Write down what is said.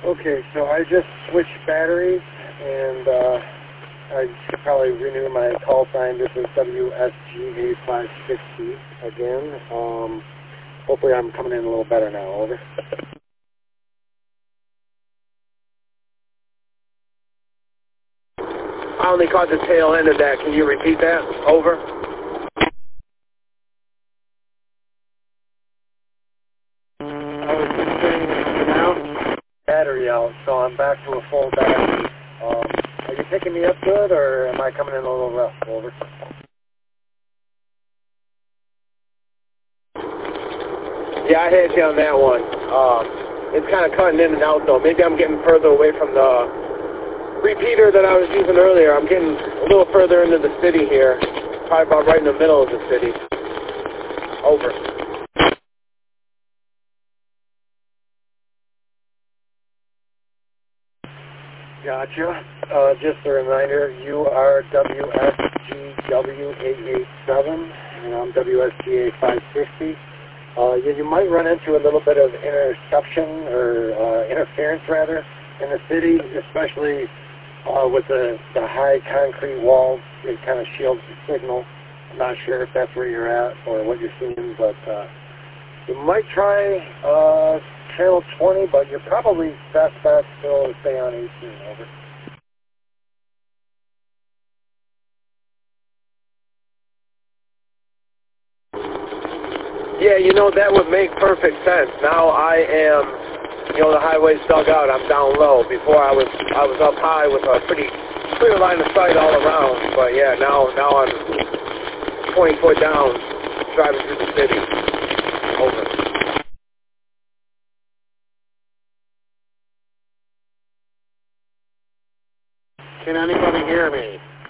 Okay, so I just switched batteries, and I should probably renew my call sign. This is WSGA560 again. Hopefully I'm coming in a little better now. Over. I only caught the tail end of that. Can you repeat that? Over. I was just saying now, battery out, so I'm back to a full battery. Are you picking me up good, or am I coming in a little rough? Over. Yeah, I had you on that one. It's kind of cutting in and out, though. Maybe I'm getting further away from the repeater that I was using earlier. I'm getting a little further into the city here. Probably about right in the middle of the city. Over. Gotcha. Just a reminder, you are WSGW887, and I'm WSGA560. You might run into a little bit of interception or interference, rather, in the city, especially with the high concrete walls. It kind of shields the signal. I'm not sure if that's where you're at or what you're seeing, but you might try channel 20, but you're probably best bet still to stay on 18. Over. Yeah, you know, that would make perfect sense. Now I am, you know, the highway's dug out. I'm down low. Before I was up high with a pretty clear line of sight all around. But yeah, now I'm 20 foot down, driving through the city. Over. Can anybody hear me?